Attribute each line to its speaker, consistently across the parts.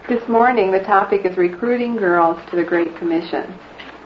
Speaker 1: This morning the topic is recruiting girls to the Great Commission.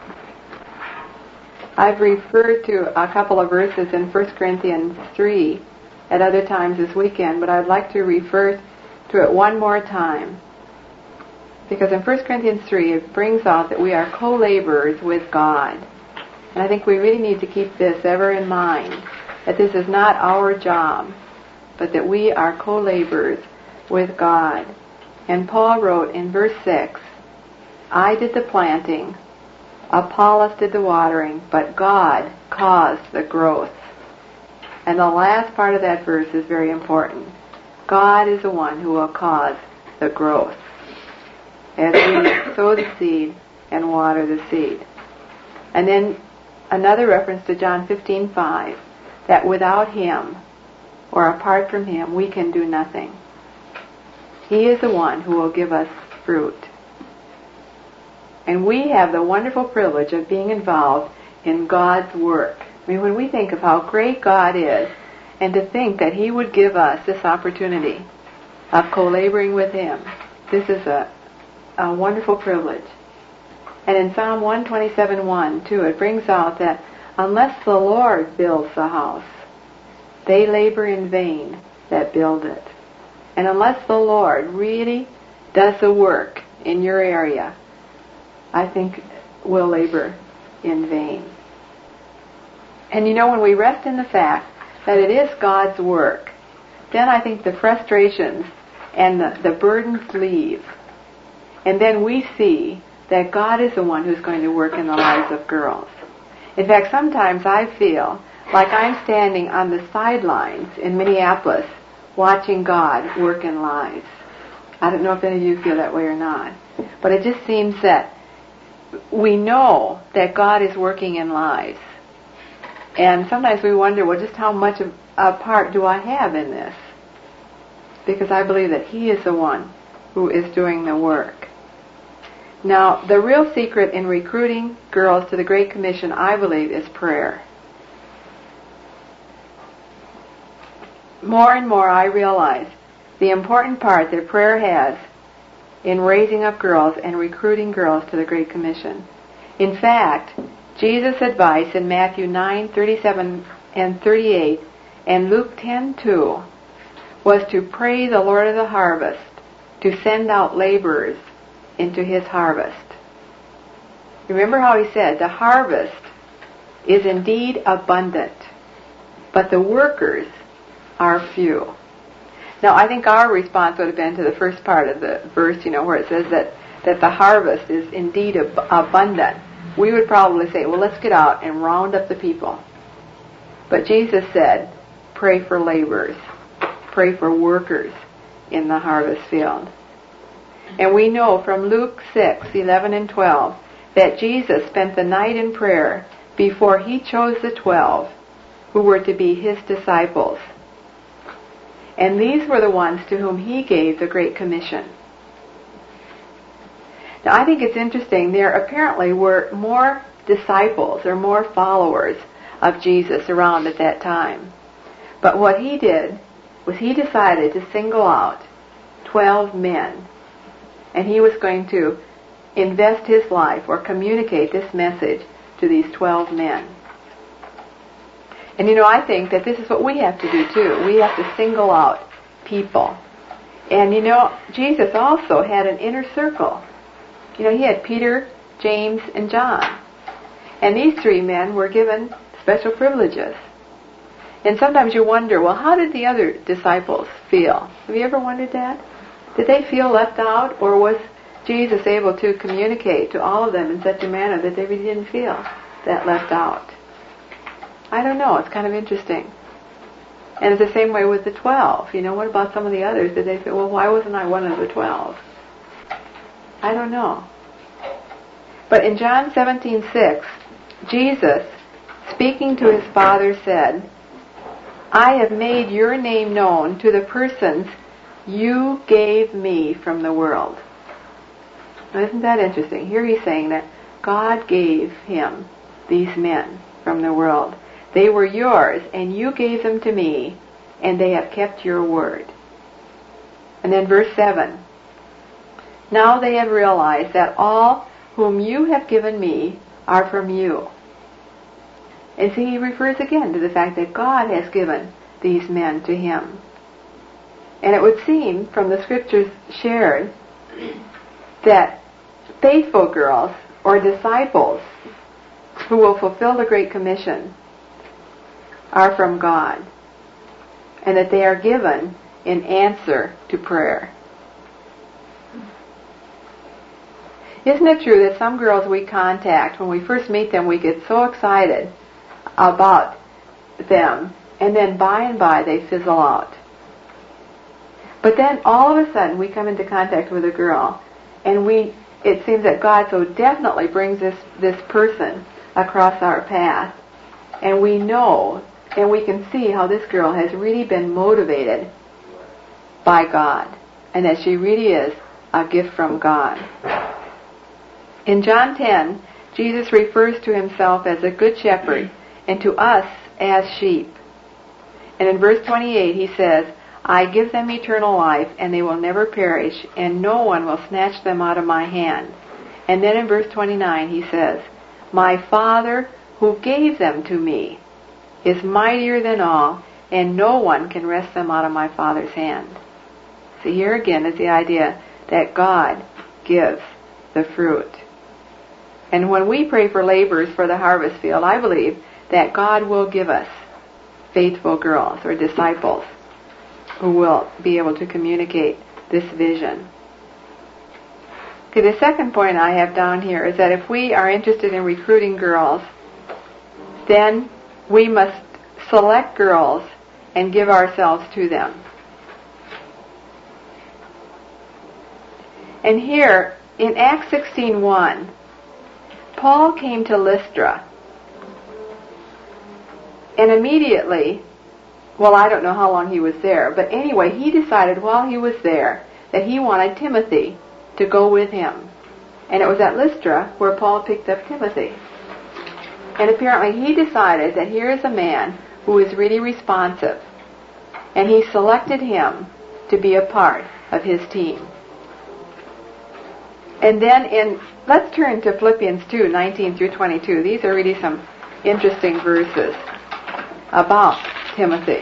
Speaker 1: I've referred to a couple of verses in 1 Corinthians 3 at other times this weekend, but I'd like to refer to it one more time. Because in 1 Corinthians 3 it brings out that we are co-laborers with God. And I think we really need to keep this ever in mind, that this is not our job, but that we are co-laborers with God. And Paul wrote in verse 6, I did the planting, Apollos did the watering, but God caused the growth. And the last part of that verse is very important. God is the one who will cause the growth as we sow the seed and water the seed. And then another reference to John 15:5, that without Him or apart from Him we can do nothing. He is the one who will give us fruit. And we have the wonderful privilege of being involved in God's work. I mean, when we think of how great God is, and to think that He would give us this opportunity of co-laboring with Him, this is a wonderful privilege. And in Psalm 127:1, too, it brings out that unless the Lord builds the house, they labor in vain that build it. And unless the Lord really does the work in your area, I think we'll labor in vain. And you know, when we rest in the fact that it is God's work, then I think the frustrations and the burdens leave. And then we see that God is the one who's going to work in the lives of girls. In fact, sometimes I feel like I'm standing on the sidelines in Minneapolis watching God work in lives. I don't know if any of you feel that way or not. But it just seems that we know that God is working in lives. And sometimes we wonder, well, just how much of a part do I have in this? Because I believe that He is the one who is doing the work. Now, the real secret in recruiting girls to the Great Commission, I believe, is prayer. More and more I realize the important part that prayer has in raising up girls and recruiting girls to the Great Commission. In fact, Jesus' advice in Matthew 9:37 and 38 and Luke 10:2 was to pray the Lord of the harvest to send out laborers into His harvest. Remember how He said, the harvest is indeed abundant, but the workers are few. Now, I think our response would have been to the first part of the verse, where it says that the harvest is indeed abundant. We would probably say, well, let's get out and round up the people. But Jesus said, pray for laborers. Pray for workers in the harvest field. And we know from Luke 6:11 and 12 that Jesus spent the night in prayer before He chose the 12 who were to be His disciples. And these were the ones to whom He gave the Great Commission. Now, I think it's interesting, there apparently were more disciples or more followers of Jesus around at that time. But what He did was He decided to single out 12 men. And He was going to invest His life or communicate this message to these 12 men. And I think that this is what we have to do too. We have to single out people. And Jesus also had an inner circle. He had Peter, James, and John. And these 3 men were given special privileges. And sometimes you wonder, well, how did the other disciples feel? Have you ever wondered that? Did they feel left out, or was Jesus able to communicate to all of them in such a manner that they really didn't feel that left out? I don't know. It's kind of interesting. And it's the same way with the 12. What about some of the others? Did they feel, well, why wasn't I one of the 12? I don't know. But in John 17:6, Jesus, speaking to His Father, said, I have made your name known to the persons you gave me from the world. Now, isn't that interesting? Here He's saying that God gave Him these men from the world. They were yours, and you gave them to me, and they have kept your word. And then verse 7, Now they have realized that all whom you have given me are from you. And see, he refers again to the fact that God has given these men to him. And it would seem from the scriptures shared that faithful girls or disciples who will fulfill the Great Commission are from God, and that they are given in answer to prayer. Isn't it true that some girls we contact, when we first meet them, we get so excited about them, and then by and by they fizzle out. But then all of a sudden we come into contact with a girl, and it seems that God so definitely brings this person across our path, and we know and we can see how this girl has really been motivated by God, and that she really is a gift from God. In John 10, Jesus refers to himself as a good shepherd and to us as sheep. And in verse 28 he says, I give them eternal life, and they will never perish, and no one will snatch them out of my hand. And then in verse 29 he says, my Father who gave them to me is mightier than all, and no one can wrest them out of my Father's hand. So here again is the idea that God gives the fruit. And when we pray for laborers for the harvest field, I believe that God will give us faithful girls or disciples who will be able to communicate this vision. Okay, the second point I have down here is that if we are interested in recruiting girls, then we must select girls and give ourselves to them. And here, in Acts 16:1, Paul came to Lystra, and immediately, well, I don't know how long he was there, but anyway, he decided while he was there that he wanted Timothy to go with him. And it was at Lystra where Paul picked up Timothy. And apparently he decided that here is a man who is really responsive, and he selected him to be a part of his team. And then let's turn to Philippians 2:19 through 22. These are really some interesting verses about Timothy.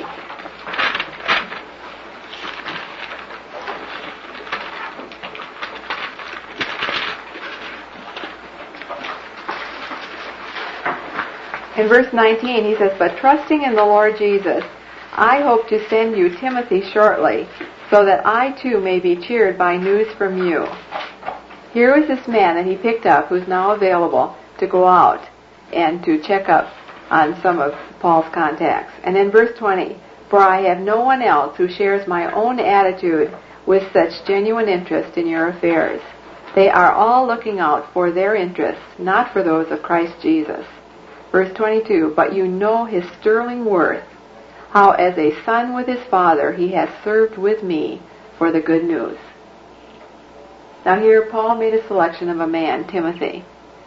Speaker 1: In verse 19 he says, but trusting in the Lord Jesus, I hope to send you Timothy shortly, so that I too may be cheered by news from you. Here was this man that he picked up who's now available to go out and to check up on some of Paul's contacts. And in verse 20, for I have no one else who shares my own attitude with such genuine interest in your affairs. They are all looking out for their interests, not for those of Christ Jesus. Verse 22, but you know his sterling worth, how as a son with his father he has served with me for the good news. Now here Paul made a selection of a man, Timothy.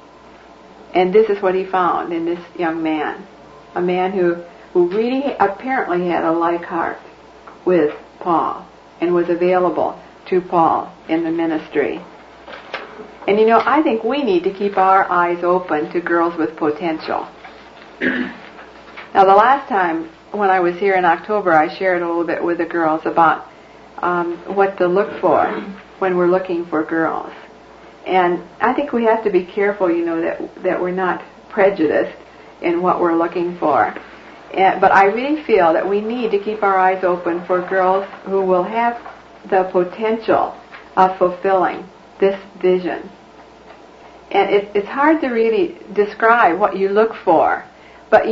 Speaker 1: And this is what he found in this young man. A man who really apparently had a like heart with Paul and was available to Paul in the ministry. And I think we need to keep our eyes open to girls with potential. Now the last time when I was here in October, I shared a little bit with the girls about what to look for when we're looking for girls. And I think we have to be careful, that we're not prejudiced in what we're looking for. But I really feel that we need to keep our eyes open for girls who will have the potential of fulfilling this vision. And it's hard to really describe what you look for. But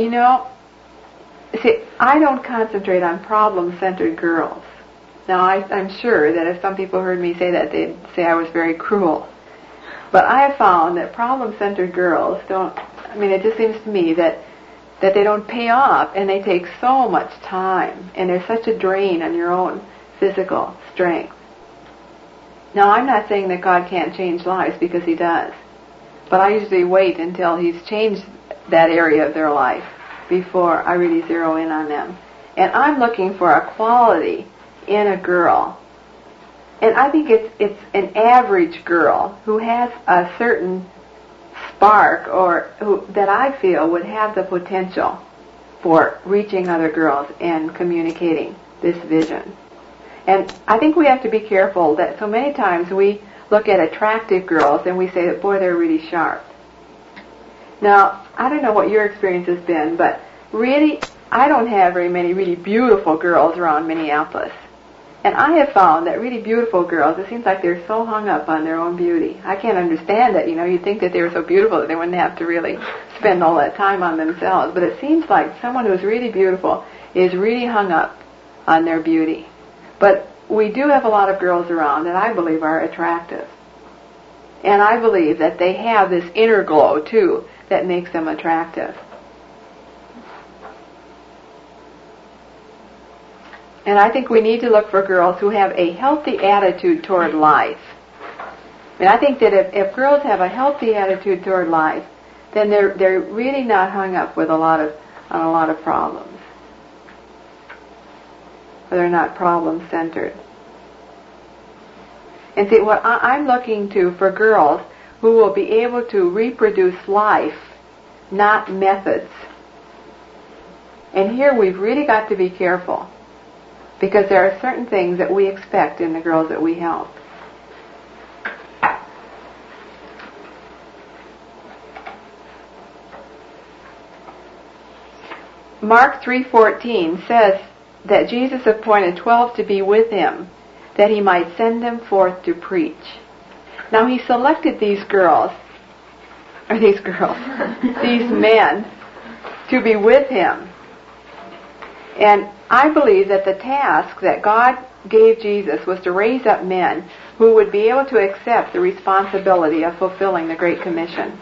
Speaker 1: see, I don't concentrate on problem-centered girls. Now, I'm sure that if some people heard me say that, they'd say I was very cruel. But I have found that problem-centered girls it just seems to me that they don't pay off, and they take so much time, and they're such a drain on your own physical strength. Now, I'm not saying that God can't change lives, because he does. But I usually wait until he's changed that area of their life before I really zero in on them. And I'm looking for a quality in a girl And I think it's an average girl who has a certain spark or that I feel would have the potential for reaching other girls and communicating this vision. And I think we have to be careful that so many times we look at attractive girls and we say that, boy, they're really sharp. Now, I don't know what your experience has been, but really, I don't have very many really beautiful girls around Minneapolis. And I have found that really beautiful girls, it seems like they're so hung up on their own beauty. I can't understand it. You'd think that they were so beautiful that they wouldn't have to really spend all that time on themselves. But it seems like someone who's really beautiful is really hung up on their beauty. But we do have a lot of girls around that I believe are attractive. And I believe that they have this inner glow, too, that makes them attractive. And I think we need to look for girls who have a healthy attitude toward life. And I think that if girls have a healthy attitude toward life, then they're really not hung up with on a lot of problems. Or they're not problem-centered. And see, what I'm looking to for girls who will be able to reproduce life, not methods. And here we've really got to be careful, because there are certain things that we expect in the girls that we help. Mark 3:14 says that Jesus appointed 12 to be with him, that he might send them forth to preach. Now he selected these men, to be with him. And I believe that the task that God gave Jesus was to raise up men who would be able to accept the responsibility of fulfilling the Great Commission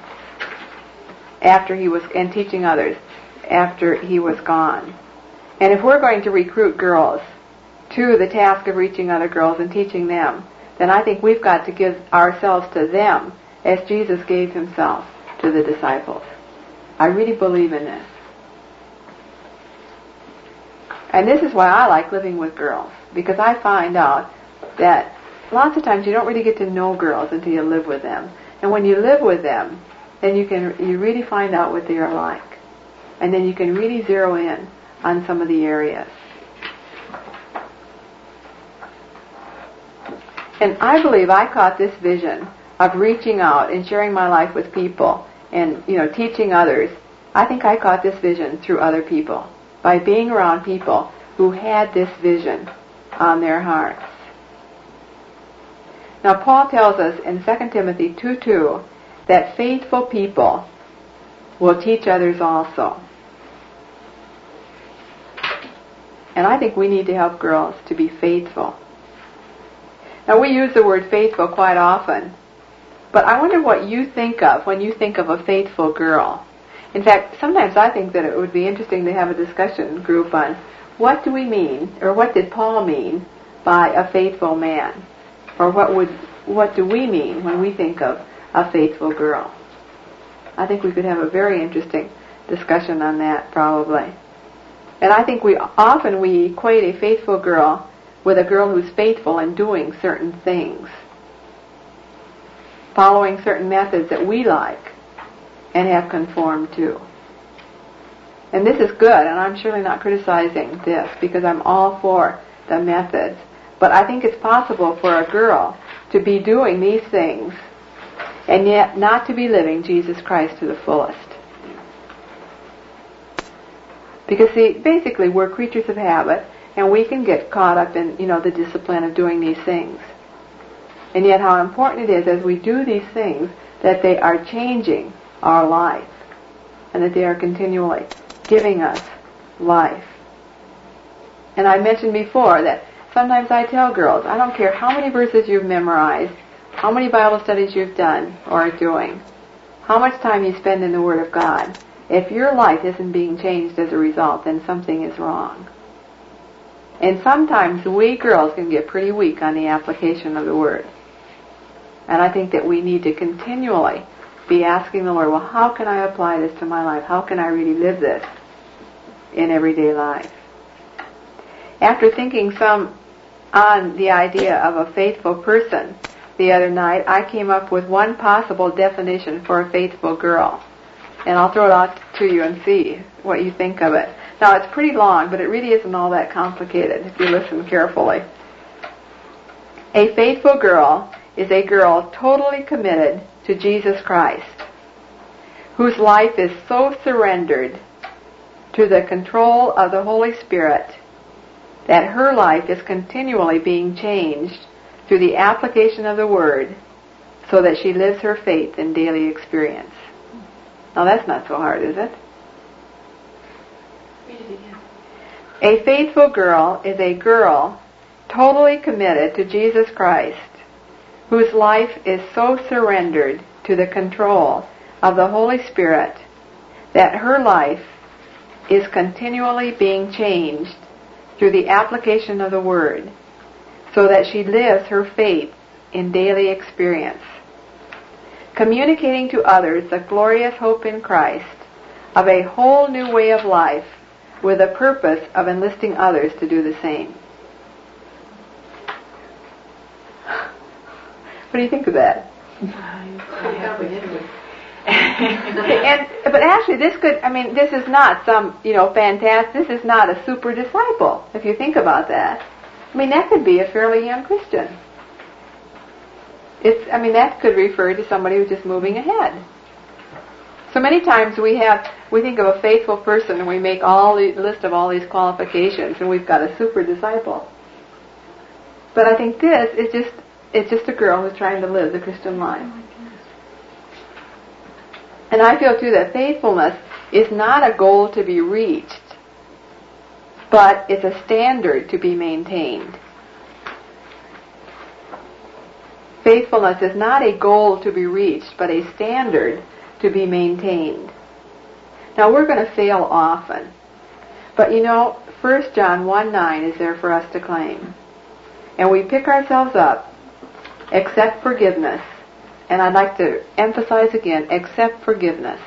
Speaker 1: and teaching others after he was gone. And if we're going to recruit girls to the task of reaching other girls and teaching them, then I think we've got to give ourselves to them as Jesus gave himself to the disciples. I really believe in this. And this is why I like living with girls, because I find out that lots of times you don't really get to know girls until you live with them. And when you live with them, then you really find out what they are like. And then you can really zero in on some of the areas. And I believe I caught this vision of reaching out and sharing my life with people and, teaching others. I think I caught this vision through other people, by being around people who had this vision on their hearts. Now, Paul tells us in 2 Timothy 2:2 that faithful people will teach others also. And I think we need to help girls to be faithful. Now, we use the word faithful quite often, but I wonder what you think of when you think of a faithful girl. In fact, sometimes I think that it would be interesting to have a discussion group on what do we mean, or what did Paul mean by a faithful man? Or what do we mean when we think of a faithful girl? I think we could have a very interesting discussion on that, probably. And I think we equate a faithful girl with a girl who's faithful in doing certain things, following certain methods that we like and have conformed to. And this is good, and I'm surely not criticizing this, because I'm all for the methods. But I think it's possible for a girl to be doing these things and yet not to be living Jesus Christ to the fullest. Because, see, basically we're creatures of habit, and we can get caught up in, the discipline of doing these things. And yet how important it is as we do these things that they are changing our life, and that they are continually giving us life. And I mentioned before that sometimes I tell girls, I don't care how many verses you've memorized, how many Bible studies you've done or are doing, how much time you spend in the Word of God, if your life isn't being changed as a result, then something is wrong. And sometimes we girls can get pretty weak on the application of the Word. And I think that we need to continually be asking the Lord, well, how can I apply this to my life? How can I really live this in everyday life? After thinking some on the idea of a faithful person the other night, I came up with one possible definition for a faithful girl. And I'll throw it out to you and see what you think of it. Now, it's pretty long, but it really isn't all that complicated if you listen carefully. A faithful girl is a girl totally committed to Jesus Christ, whose life is so surrendered to the control of the Holy Spirit that her life is continually being changed through the application of the Word, so that she lives her faith in daily experience. Now that's not so hard, is it?
Speaker 2: Read it again.
Speaker 1: A faithful girl is a girl totally committed to Jesus Christ, whose life is so surrendered to the control of the Holy Spirit that her life is continually being changed through the application of the Word, so that she lives her faith in daily experience, communicating to others the glorious hope in Christ of a whole new way of life with the purpose of enlisting others to do the same. What do you think of that? But actually, this is not some, fantastic, this is not a super disciple, if you think about that. That could be a fairly young Christian. That could refer to somebody who's just moving ahead. So many times we think of a faithful person and we make list of all these qualifications and we've got a super disciple. But I think this is just a girl who's trying to live the Christian life. And I feel too that faithfulness is not a goal to be reached, but it's a standard to be maintained. Faithfulness is not a goal to be reached, but a standard to be maintained. Now, we're going to fail often. But 1 John 1:9 is there for us to claim. And we pick ourselves up, accept forgiveness. And I'd like to emphasize again, accept forgiveness.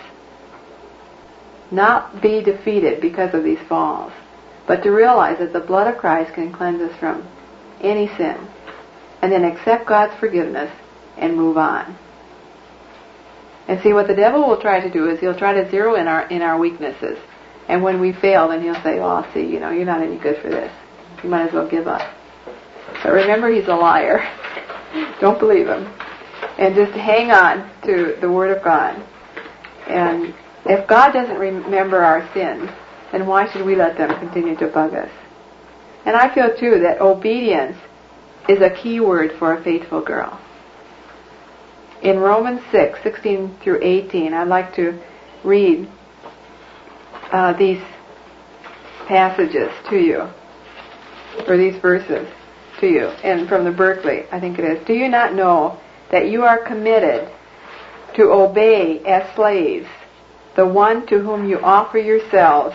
Speaker 1: Not be defeated because of these falls, but to realize that the blood of Christ can cleanse us from any sin. And then accept God's forgiveness and move on. And see, what the devil will try to do is he'll try to zero in our weaknesses. And when we fail, then he'll say, "Oh, see, you're not any good for this. You might as well give up." But remember, he's a liar. Don't believe him. And just hang on to the Word of God. And if God doesn't remember our sins, then why should we let them continue to bug us? And I feel, too, that obedience is a key word for a faithful girl. In Romans 6:16 through 18, I'd like to read these passages to you, or these verses to you, and from the Berkeley, I think it is. Do you not know that you are committed to obey as slaves the one to whom you offer yourselves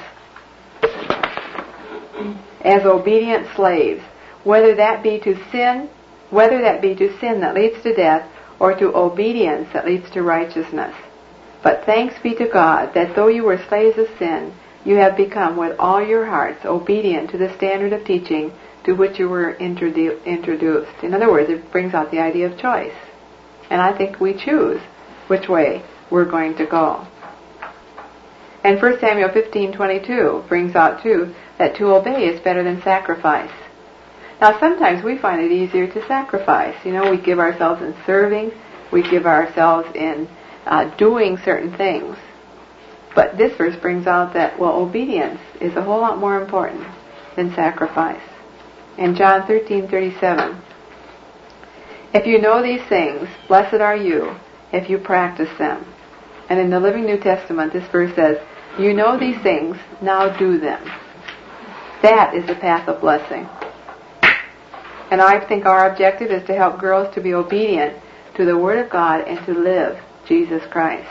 Speaker 1: as obedient slaves, whether that be to sin that leads to death, or to obedience that leads to righteousness. But thanks be to God that though you were slaves of sin, you have become with all your hearts obedient to the standard of teaching to which you were introduced. In other words, it brings out the idea of choice. And I think we choose which way we're going to go. And 1 Samuel 15:22 brings out, too, that to obey is better than sacrifice. Now, sometimes we find it easier to sacrifice. We give ourselves in serving. We give ourselves in doing certain things. But this verse brings out that, obedience is a whole lot more important than sacrifice. In John 13:37, if you know these things, blessed are you if you practice them. And in the Living New Testament, this verse says, you know these things, now do them. That is the path of blessing. And I think our objective is to help girls to be obedient to the Word of God and to live Jesus Christ.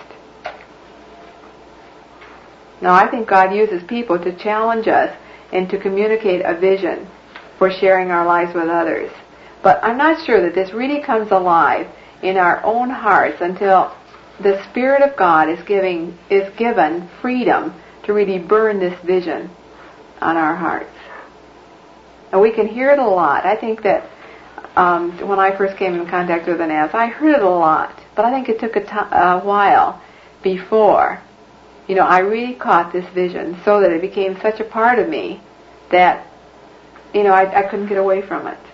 Speaker 1: Now, I think God uses people to challenge us and to communicate a vision for sharing our lives with others. But I'm not sure that this really comes alive in our own hearts until the Spirit of God is given freedom to really burn this vision on our hearts. And we can hear it a lot. I think that when I first came in contact with the Naz, I heard it a lot. But I think it took a while before, I really caught this vision so that it became such a part of me that, I couldn't get away from it.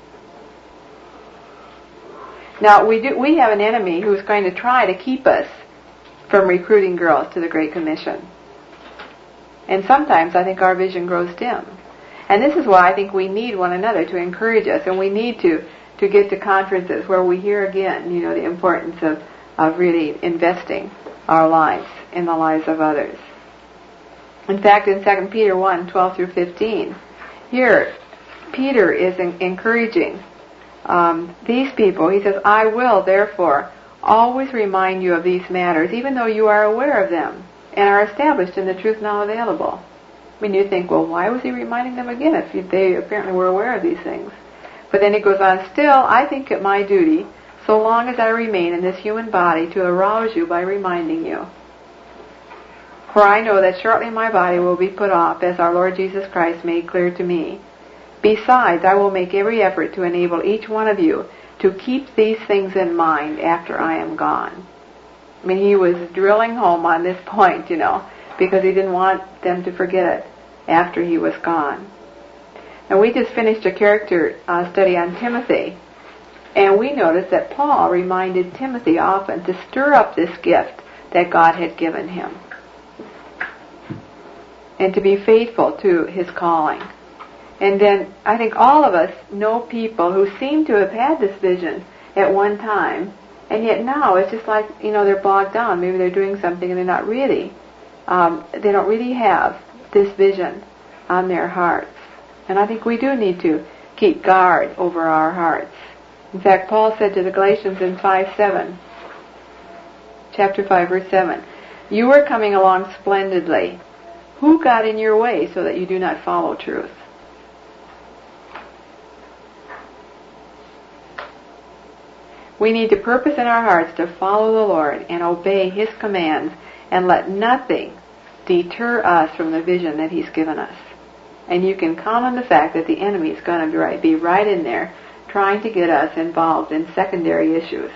Speaker 1: Now, we have an enemy who's going to try to keep us from recruiting girls to the Great Commission. And sometimes I think our vision grows dim. And this is why I think we need one another to encourage us, and we need to get to conferences where we hear again, the importance of really investing our lives in the lives of others. In fact, in 2 Peter 1:12 through 15, here Peter is encouraging these people. He says, I will, therefore, always remind you of these matters, even though you are aware of them and are established in the truth now available. I mean, you think, well, why was he reminding them again if they apparently were aware of these things? But then he goes on, still, I think it my duty, so long as I remain in this human body, to arouse you by reminding you. For I know that shortly my body will be put off, as our Lord Jesus Christ made clear to me. Besides, I will make every effort to enable each one of you to keep these things in mind after I am gone. I mean, he was drilling home on this point, because he didn't want them to forget it after he was gone. And we just finished a character study on Timothy, and we noticed that Paul reminded Timothy often to stir up this gift that God had given him and to be faithful to his calling. And then I think all of us know people who seem to have had this vision at one time, and yet now it's just like, they're bogged down. Maybe they're doing something and they're not really, they don't really have this vision on their hearts. And I think we do need to keep guard over our hearts. In fact, Paul said to the Galatians in chapter 5, verse 7, you are coming along splendidly. Who got in your way so that you do not follow truth? We need to purpose in our hearts to follow the Lord and obey His commands and let nothing deter us from the vision that He's given us. And you can count on the fact that the enemy is going to be right in there trying to get us involved in secondary issues.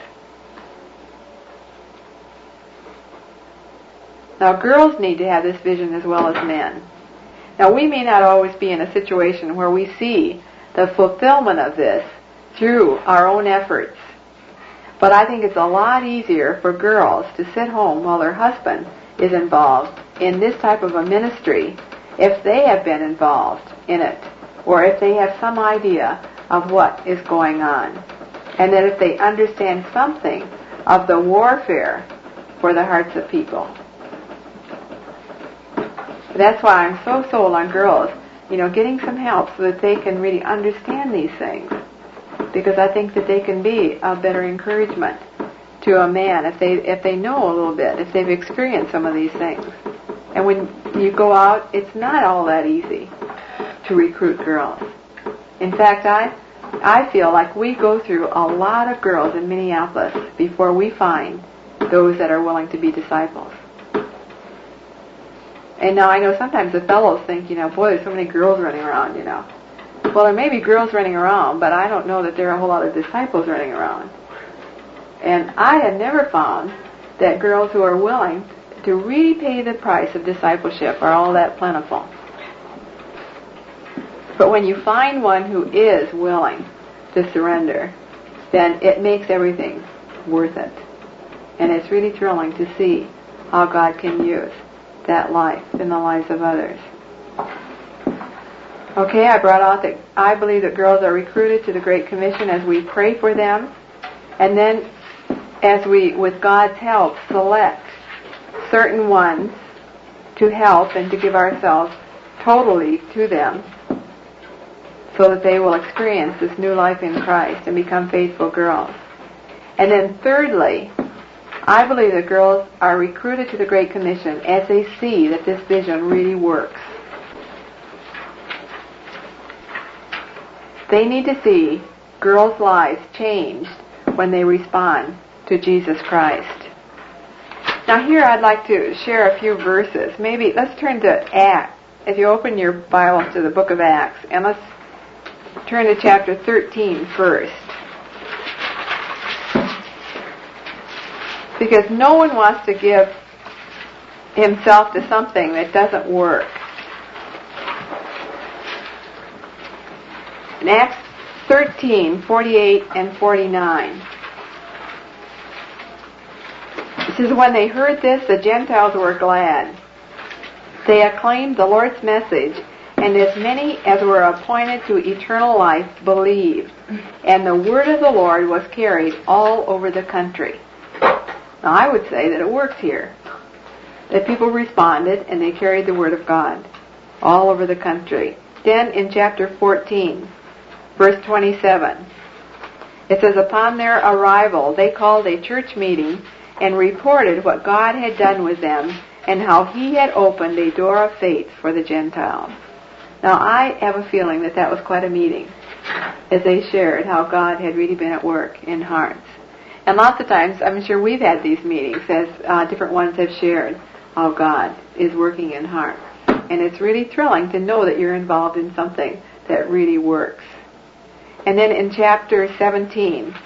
Speaker 1: Now, girls need to have this vision as well as men. Now, we may not always be in a situation where we see the fulfillment of this through our own efforts. But I think it's a lot easier for girls to sit home while their husband is involved in this type of a ministry if they have been involved in it, or if they have some idea of what is going on. And that if they understand something of the warfare for the hearts of people. That's why I'm so sold on girls, getting some help so that they can really understand these things. Because I think that they can be a better encouragement to a man if they know a little bit, if they've experienced some of these things. And when you go out, it's not all that easy to recruit girls. In fact, I feel like we go through a lot of girls in Minneapolis before we find those that are willing to be disciples. And now I know sometimes the fellows think, boy, there's so many girls running around, Well, there may be girls running around, but I don't know that there are a whole lot of disciples running around. And I have never found that girls who are willing to really pay the price of discipleship are all that plentiful. But when you find one who is willing to surrender, then it makes everything worth it. And it's really thrilling to see how God can use that life in the lives of others. Okay, I brought out that I believe that girls are recruited to the Great Commission as we pray for them, and then as we, with God's help, select certain ones to help and to give ourselves totally to them so that they will experience this new life in Christ and become faithful girls. And then thirdly, I believe that girls are recruited to the Great Commission as they see that this vision really works. They need to see girls' lives changed when they respond to Jesus Christ. Now here I'd like to share a few verses. Maybe let's turn to Acts. If you open your Bibles to the book of Acts, and let's turn to chapter 13 first. Because no one wants to give himself to something that doesn't work. In Acts 13, 48 and 49. It says, when they heard this, the Gentiles were glad. They acclaimed the Lord's message, and as many as were appointed to eternal life believed. And the word of the Lord was carried all over the country. Now, I would say that it works here. That people responded, and they carried the word of God all over the country. Then in chapter 14, verse 27, it says, upon their arrival, they called a church meeting and reported what God had done with them and how he had opened a door of faith for the Gentiles. Now, I have a feeling that that was quite a meeting as they shared how God had really been at work in hearts. And lots of times, I'm sure we've had these meetings as different ones have shared how God is working in hearts. And it's really thrilling to know that you're involved in something that really works. And then in chapter 17,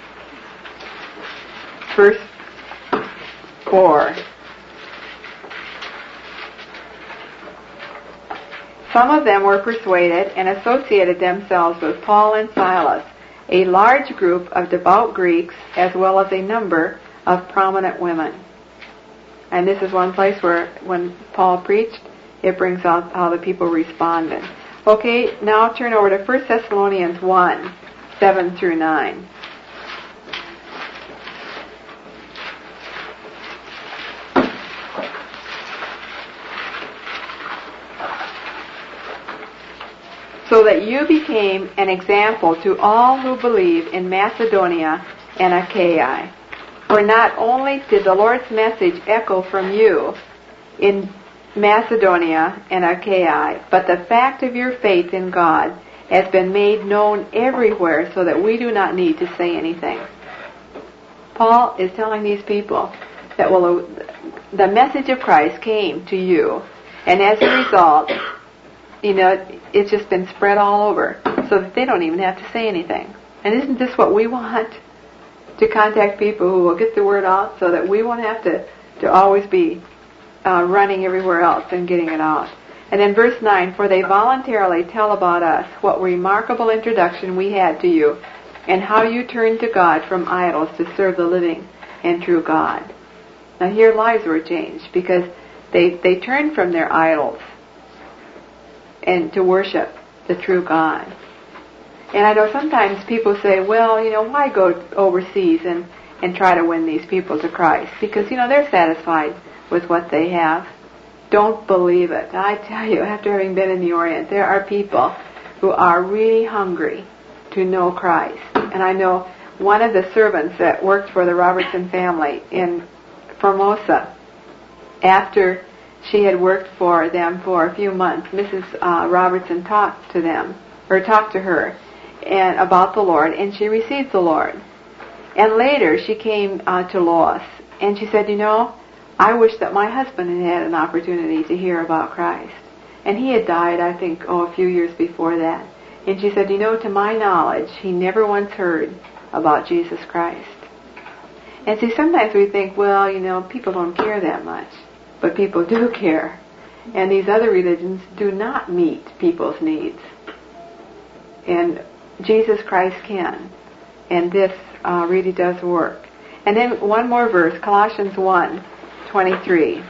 Speaker 1: verse 4, some of them were persuaded and associated themselves with Paul and Silas, a large group of devout Greeks, as well as a number of prominent women. And this is one place where, when Paul preached, it brings out how the people responded. Okay, now turn over to 1 Thessalonians 1, 7 through 9. So that you became an example to all who believe in Macedonia and Achaia. For not only did the Lord's message echo from you in Macedonia and Achaia, but the fact of your faith in God has been made known everywhere, so that we do not need to say anything. Paul is telling these people that the message of Christ came to you, and as a result, it's just been spread all over, so that they don't even have to say anything. And isn't this what we want? To contact people who will get the word out, so that we won't have to always be running everywhere else and getting it out. And then verse 9, for they voluntarily tell about us what remarkable introduction we had to you, and how you turned to God from idols to serve the living and true God. Now here lives were changed, because they turned from their idols and to worship the true God. And I know sometimes people say, well, why go overseas and try to win these people to Christ? Because, they're satisfied with what they have. Don't believe it. I tell you, after having been in the Orient, there are people who are really hungry to know Christ. And I know one of the servants that worked for the Robertson family in Formosa, after she had worked for them for a few months, Mrs. Robertson talked to her and about the Lord, and she received the Lord. And later she came to Lois, and she said, I wish that my husband had an opportunity to hear about Christ. And he had died, I think, a few years before that. And she said, to my knowledge, he never once heard about Jesus Christ. And see, sometimes we think, well, people don't care that much. But people do care. And these other religions do not meet people's needs. And Jesus Christ can. And this really does work. And then one more verse, Colossians 1, 23.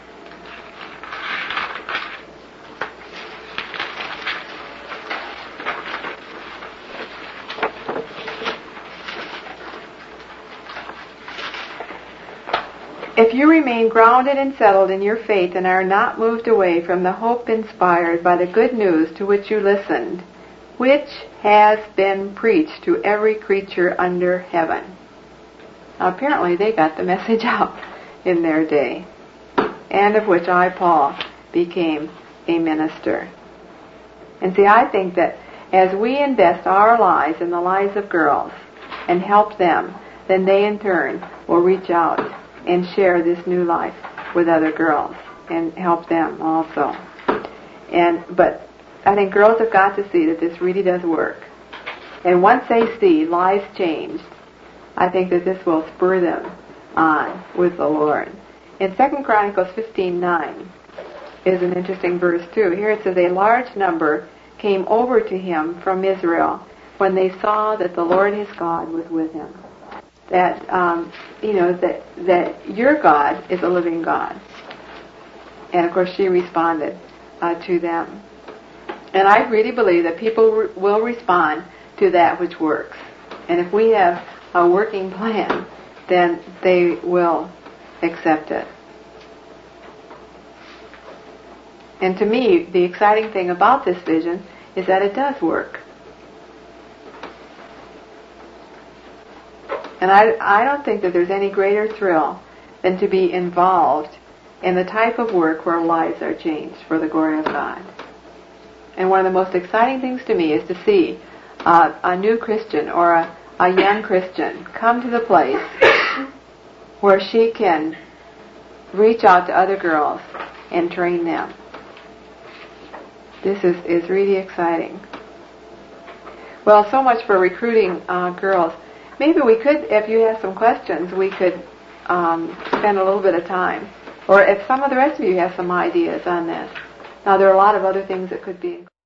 Speaker 1: If you remain grounded and settled in your faith and are not moved away from the hope inspired by the good news to which you listened, which has been preached to every creature under heaven. Now, apparently they got the message out in their day, and of which I, Paul, became a minister. And see, I think that as we invest our lives in the lives of girls and help them, then they in turn will reach out and share this new life with other girls and help them also. But I think girls have got to see that this really does work. And once they see lives changed, I think that this will spur them on with the Lord. In 2 Chronicles 15:9 is an interesting verse too. Here it says, a large number came over to him from Israel when they saw that the Lord his God was with him. That, that your God is a living God. And of course she responded to them. And I really believe that people will respond to that which works. And if we have a working plan, then they will accept it. And to me, the exciting thing about this vision is that it does work. And I don't think that there's any greater thrill than to be involved in the type of work where lives are changed for the glory of God. And one of the most exciting things to me is to see a new Christian or a young Christian come to the place where she can reach out to other girls and train them. This is really exciting. Well, so much for recruiting girls. Maybe we could, if you have some questions, we could spend a little bit of time. Or if some of the rest of you have some ideas on this. Now, there are a lot of other things that could be included.